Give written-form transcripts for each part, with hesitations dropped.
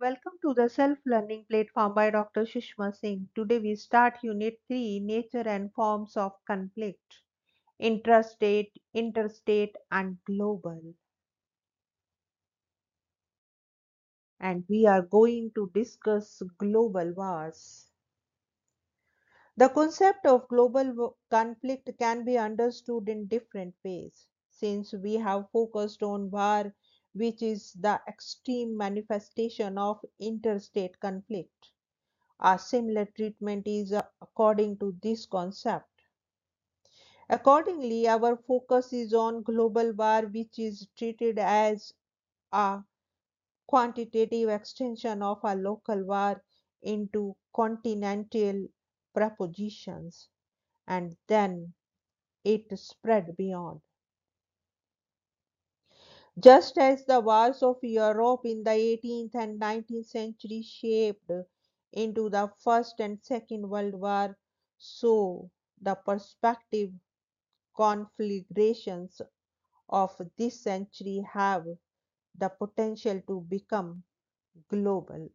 Welcome to the self-learning platform by Dr. Sushma Singh. Today we start Unit 3, Nature and Forms of Conflict, Intrastate, Interstate and Global. And we are going to discuss global wars. The concept of conflict can be understood in different ways. Since we have focused on war, which is the extreme manifestation of interstate conflict. A similar treatment is according to this concept. Accordingly, our focus is on global war, which is treated as a quantitative extension of a local war into continental propositions, and then it spread beyond. Just as the wars of Europe in the 18th and 19th century shaped into the First and Second World War, so the perspective conflagrations of this century have the potential to become global.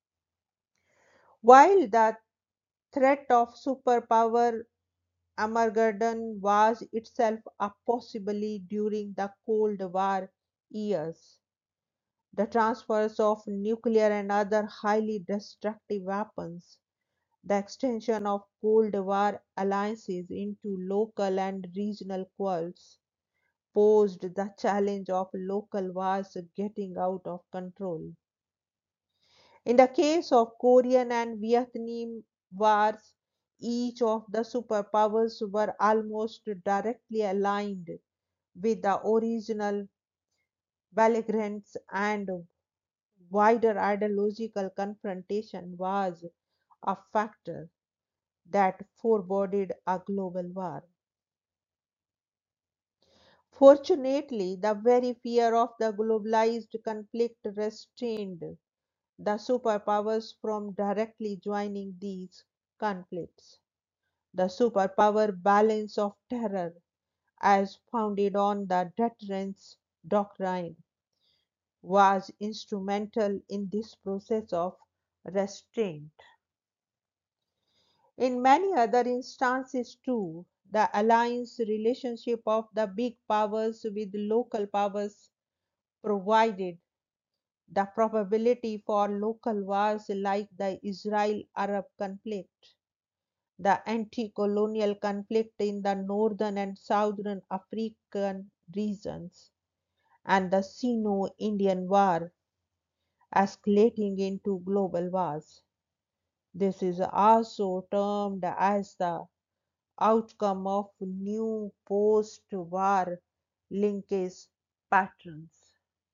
While the threat of superpower Armageddon was itself a possibility during the Cold War years, the transfers of nuclear and other highly destructive weapons, the extension of Cold War alliances into local and regional quarrels, posed the challenge of local wars getting out of control. In the case of Korean and Vietnam wars, each of the superpowers were almost directly aligned with the original belligerents, and wider ideological confrontation was a factor that foreboded a global war. Fortunately, the very fear of the globalized conflict restrained the superpowers from directly joining these conflicts. The superpower balance of terror, as founded on the deterrence doctrine, was instrumental in this process of restraint. In many other instances, too, the alliance relationship of the big powers with local powers provided the probability for local wars like the Israel Arab conflict, the anti colonial conflict in the northern and southern African regions, and the Sino Indian War escalating into global wars. This is also termed as the outcome of new post war linkage patterns.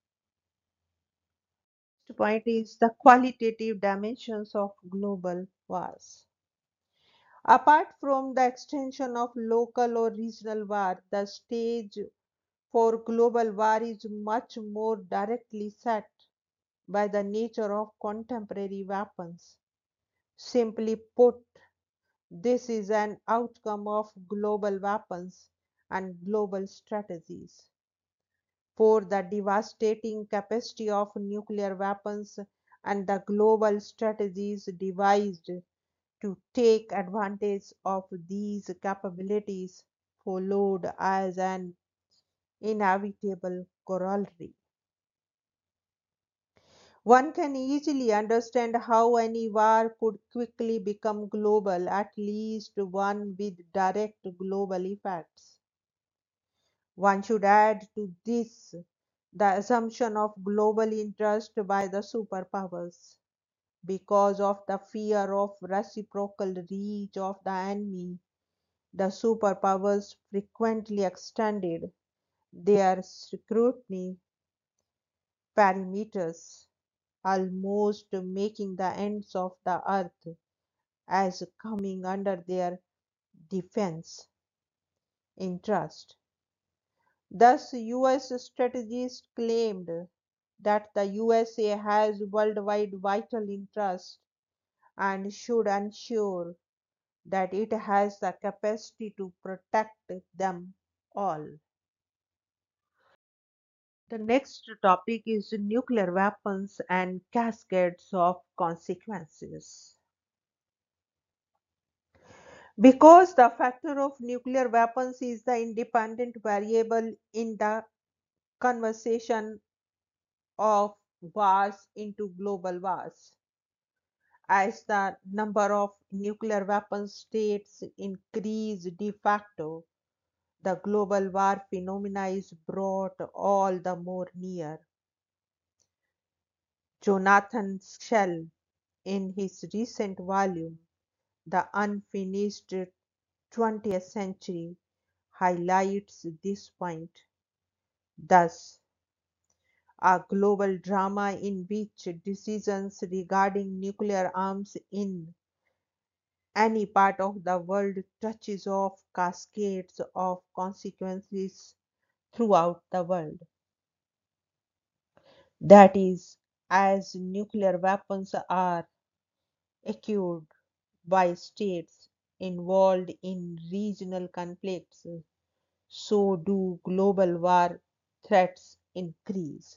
Next point is the qualitative dimensions of global wars. Apart from the extension of local or regional war, the stage for global war is much more directly set by the nature of contemporary weapons. Simply put, this is an outcome of global weapons and global strategies. For the devastating capacity of nuclear weapons and the global strategies devised to take advantage of these capabilities followed as an inevitable corollary. One can easily understand how any war could quickly become global, at least one with direct global effects. One should add to this the assumption of global interest by the superpowers. Because of the fear of reciprocal reach of the enemy, the superpowers frequently extended their scrutiny perimeters, almost making the ends of the earth as coming under their defense interest. Thus, US strategists claimed that the USA has worldwide vital interests and should ensure that it has the capacity to protect them all. The next topic is nuclear weapons and cascades of consequences. Because the factor of nuclear weapons is the independent variable in the conversation of wars into global wars. As the number of nuclear weapon states increase de facto, the global war phenomena is brought all the more near. Jonathan Schell, in his recent volume, The Unfinished 20th Century, highlights this point. Thus, a global drama in which decisions regarding nuclear arms in any part of the world touches off cascades of consequences throughout the world. That is, as nuclear weapons are acquired by states involved in regional conflicts, so do global war threats increase.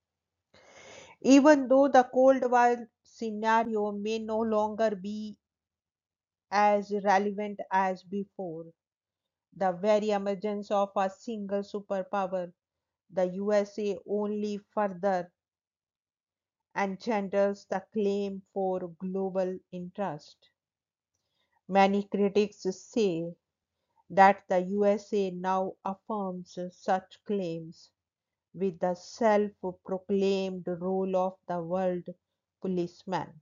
Even though the Cold War scenario may no longer be as relevant as before, the very emergence of a single superpower, the USA, only further engenders the claim for global interest. Many critics say that the USA now affirms such claims with the self proclaimed role of the world policeman,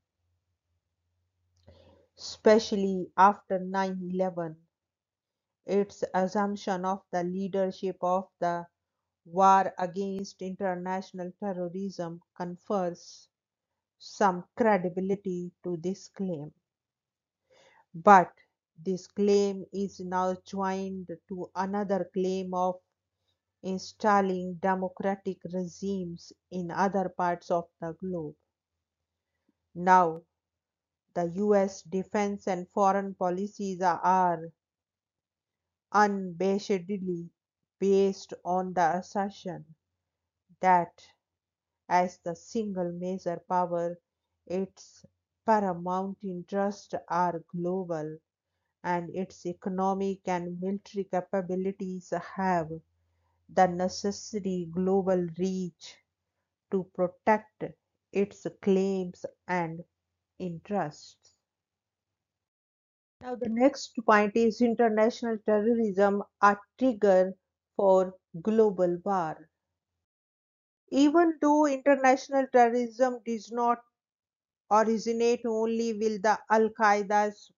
especially after 9/11. Its assumption of the leadership of the war against international terrorism confers some credibility to this claim. But this claim is now joined to another claim of installing democratic regimes in other parts of the globe. Now, the US defense and foreign policies are unabashedly based on the assertion that, as the single major power, its paramount interests are global and its economic and military capabilities have the necessary global reach to protect its claims and interests. Now, the next point is international terrorism, a trigger for global war. Even though international terrorism does not originate only with the Al Qaeda's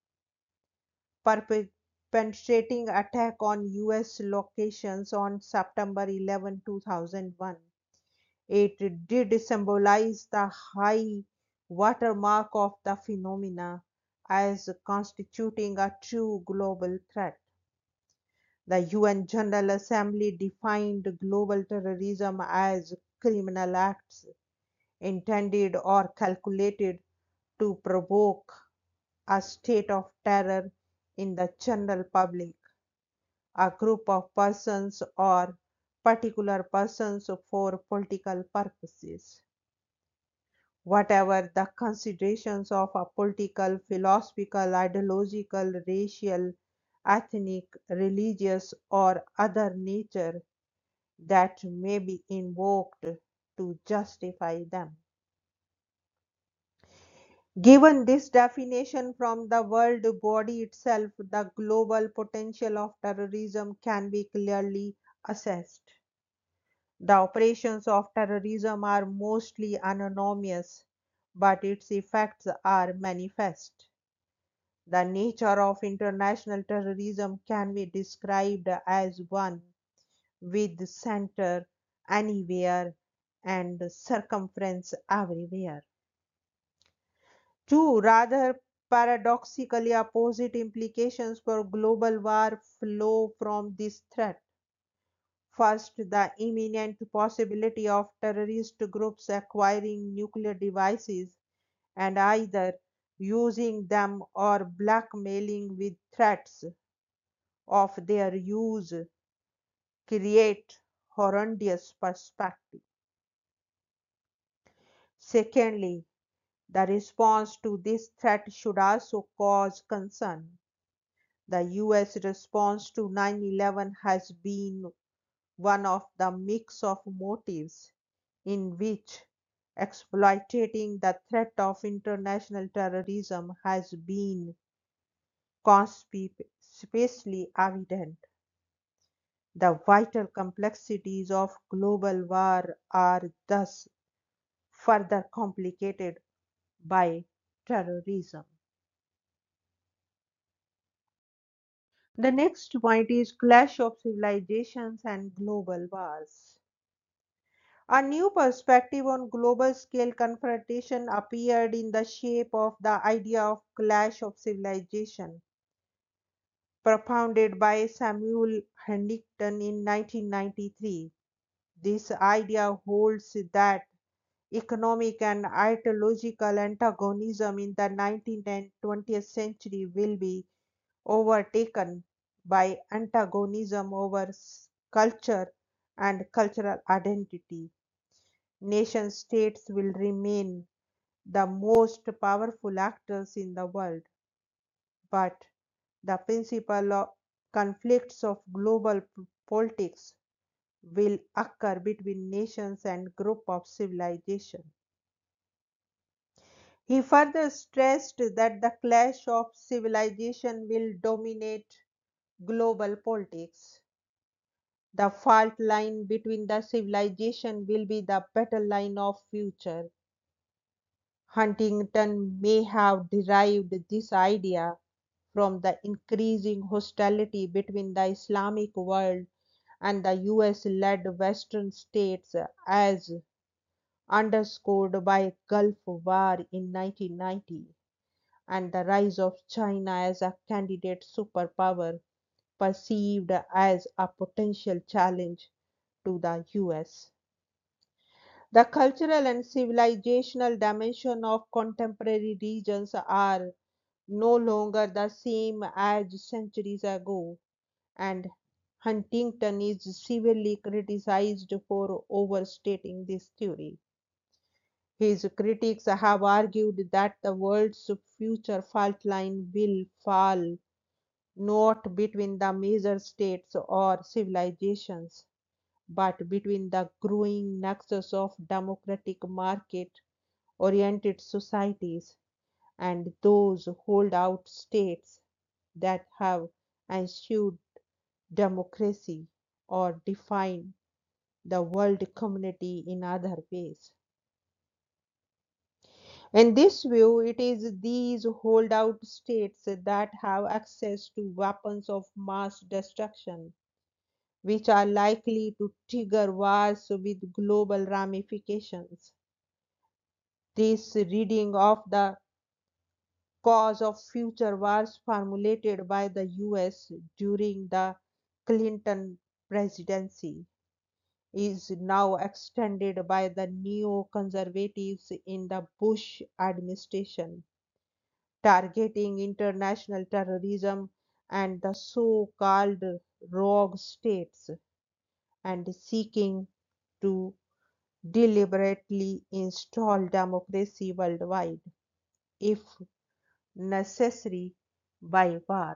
perpetrating attack on US locations on September 11, 2001, it did symbolize the high watermark of the phenomena as constituting a true global threat. The UN General Assembly defined global terrorism as criminal acts intended or calculated to provoke a state of terror in the general public, a group of persons, or particular persons for political purposes. Whatever the considerations of a political, philosophical, ideological, racial, ethnic, religious, or other nature that may be invoked to justify them. Given this definition from the world body itself, the global potential of terrorism can be clearly assessed. The operations of terrorism are mostly anonymous, but its effects are manifest. The nature of international terrorism can be described as one with center anywhere and circumference everywhere. Two rather paradoxically opposite implications for global war flow from this threat. First, the imminent possibility of terrorist groups acquiring nuclear devices and either using them or blackmailing with threats of their use create horrendous perspective. Secondly, the response to this threat should also cause concern. The US response to 9/11 has been one of the mix of motives in which exploiting the threat of international terrorism has been conspicuously evident. The vital complexities of global war are thus further complicated by terrorism. The next point is clash of civilizations and global wars. A new perspective on global scale confrontation appeared in the shape of the idea of clash of civilization, propounded by Samuel Huntington in 1993. This idea holds that economic and ideological antagonism in the 19th and 20th century will be overtaken by antagonism over culture and cultural identity. Nation states will remain the most powerful actors in the world, but the principal conflicts of global politics will occur between nations and groups of civilization. He further stressed that the clash of civilization will dominate global politics. The fault line between the civilization will be the battle line of future. Huntington may have derived this idea from the increasing hostility between the Islamic world and the US led Western states as underscored by Gulf War in 1990 and the rise of China as a candidate superpower perceived as a potential challenge to the US. The cultural and civilizational dimension of contemporary regions are no longer the same as centuries ago, and Huntington is severely criticized for overstating this theory. His critics have argued that the world's future fault line will fall not between the major states or civilizations, but between the growing nexus of democratic market oriented societies and those holdout states that have ensured democracy or define the world community in other ways. In this view, it is these holdout states that have access to weapons of mass destruction, which are likely to trigger wars with global ramifications. This reading of the cause of future wars formulated by the US during the Clinton presidency is now extended by the neoconservatives in the Bush administration, targeting international terrorism and the so called rogue states and seeking to deliberately install democracy worldwide, if necessary, by war.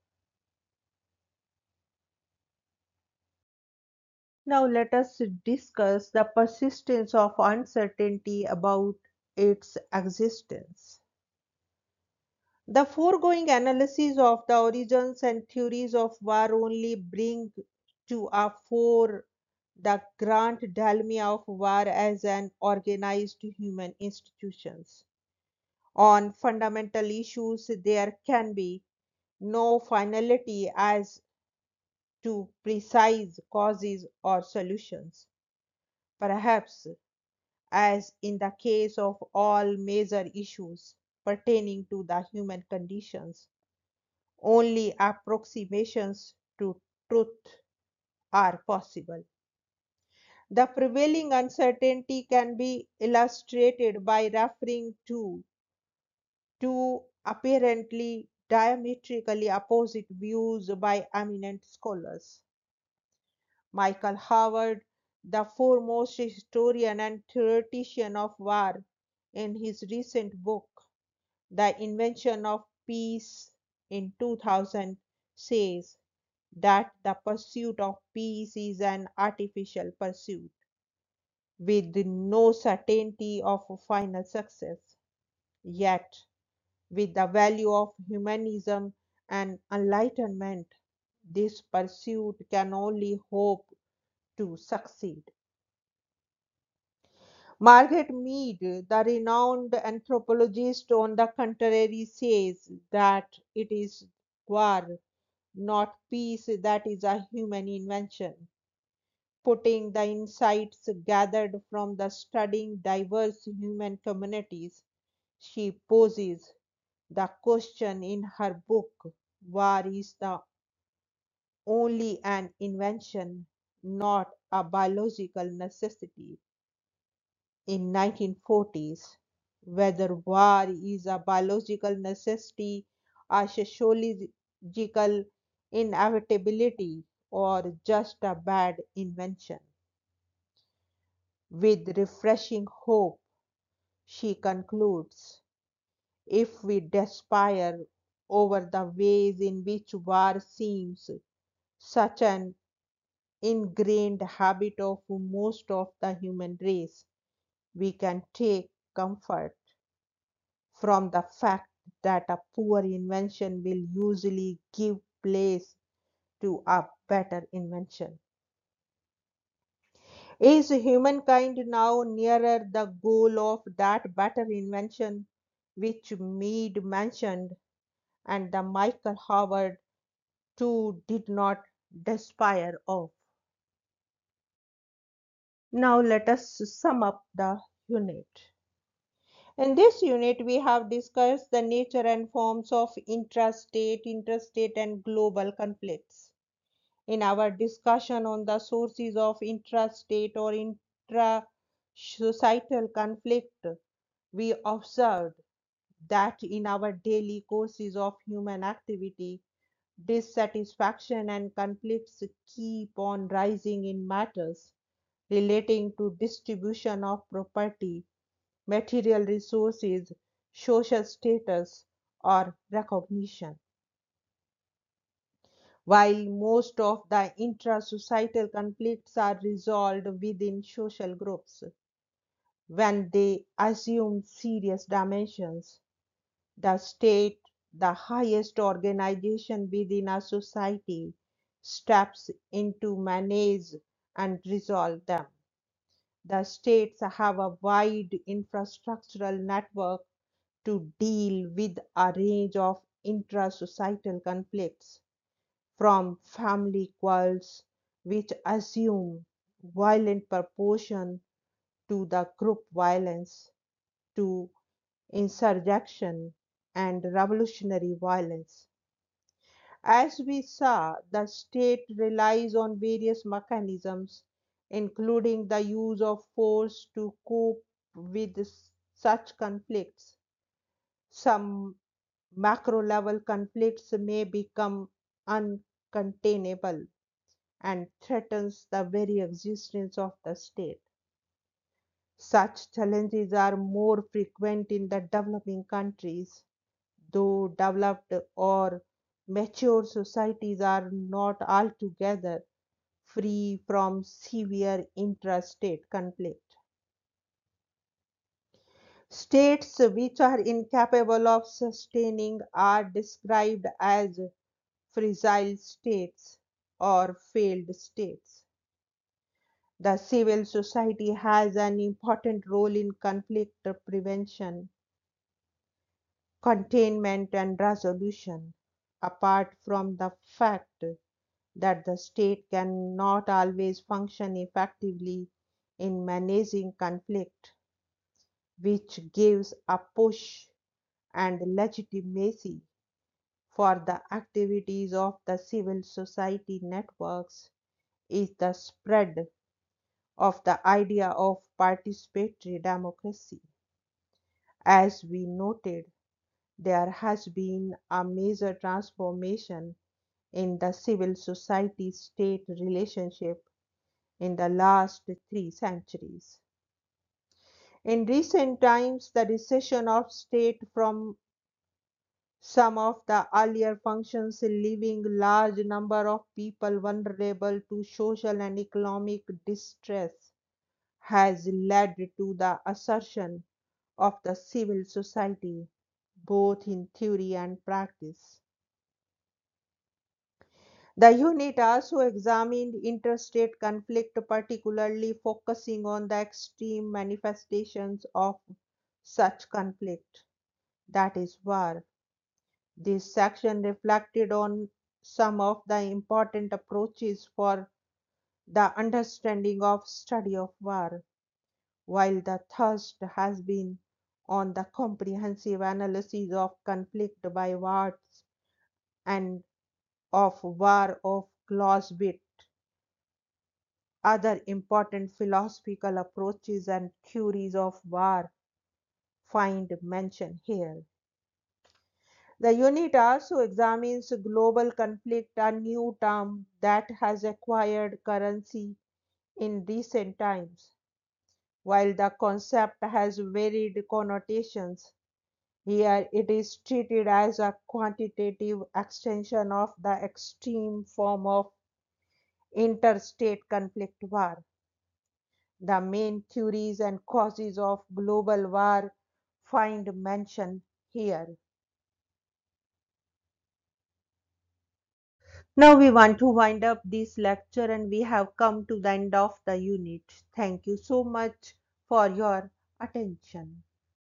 Now, let us discuss the persistence of uncertainty about its existence. The foregoing analysis of the origins and theories of war only bring to a fore the grand dilemma of war as an organized human institution. On fundamental issues, there can be no finality as to precise causes or solutions. Perhaps, as in the case of all major issues pertaining to the human conditions, only approximations to truth are possible. The prevailing uncertainty can be illustrated by referring to two apparently diametrically opposite views by eminent scholars. Michael Howard the foremost historian and theoretician of war, in his recent book, The Invention of Peace in 2000, says that the pursuit of peace is an artificial pursuit with no certainty of final success. Yet, with the value of humanism and enlightenment, this pursuit can only hope to succeed. Margaret Mead, the renowned anthropologist, on the contrary, says that it is war, not peace, that is a human invention. Putting the insights gathered from the studying diverse human communities, she poses the question in her book, War is the only an invention, not a biological necessity. In 1940s, whether war is a biological necessity, a sociological inevitability, or just a bad invention. With refreshing hope, she concludes, if we despair over the ways in which war seems such an ingrained habit of most of the human race, we can take comfort from the fact that a poor invention will usually give place to a better invention. Is humankind now nearer the goal of that better invention which Mead mentioned and the Michael Howard too did not despair of? Now let us sum up the unit. In this unit, we have discussed the nature and forms of intrastate, interstate, and global conflicts. In our discussion on the sources of intrastate or intra-societal conflict, we observed that in our daily courses of human activity, dissatisfaction and conflicts keep on rising in matters relating to distribution of property, material resources, social status, or recognition. While most of the intra-societal conflicts are resolved within social groups, when they assume serious dimensions, the state, the highest organization within a society, steps in to manage and resolve them. The states have a wide infrastructural network to deal with a range of intra-societal conflicts, from family quarrels which assume violent proportion to the group violence to insurrection and revolutionary violence. As we saw, the state relies on various mechanisms, including the use of force to cope with such conflicts. Some macro level conflicts may become uncontainable and threatens the very existence of the state. Such challenges are more frequent in the developing countries, though developed or mature societies are not altogether free from severe intrastate conflict. States which are incapable of sustaining are described as fragile states or failed states. The civil society has an important role in conflict prevention, containment, and resolution, apart from the fact that the state cannot always function effectively in managing conflict, which gives a push and legitimacy for the activities of the civil society networks is the spread of the idea of participatory democracy. As we noted, there has been a major transformation in the civil society state relationship in the last 3 centuries. In recent times, the recession of state from some of the earlier functions, leaving large number of people vulnerable to social and economic distress, has led to the assertion of the civil society, both in theory and practice. The unit also examined interstate conflict, particularly focusing on the extreme manifestations of such conflict, that is, war. This section reflected on some of the important approaches for the understanding of study of war, while the thrust has been on the comprehensive analysis of conflict by words and of war of Clausewitz. Other important philosophical approaches and theories of war find mention here. The unit also examines global conflict, a new term that has acquired currency in recent times. While the concept has varied connotations, here it is treated as a quantitative extension of the extreme form of interstate conflict war. The main theories and causes of global war find mention here. Now we want to wind up this lecture and we have come to the end of the unit. Thank you so much for your attention.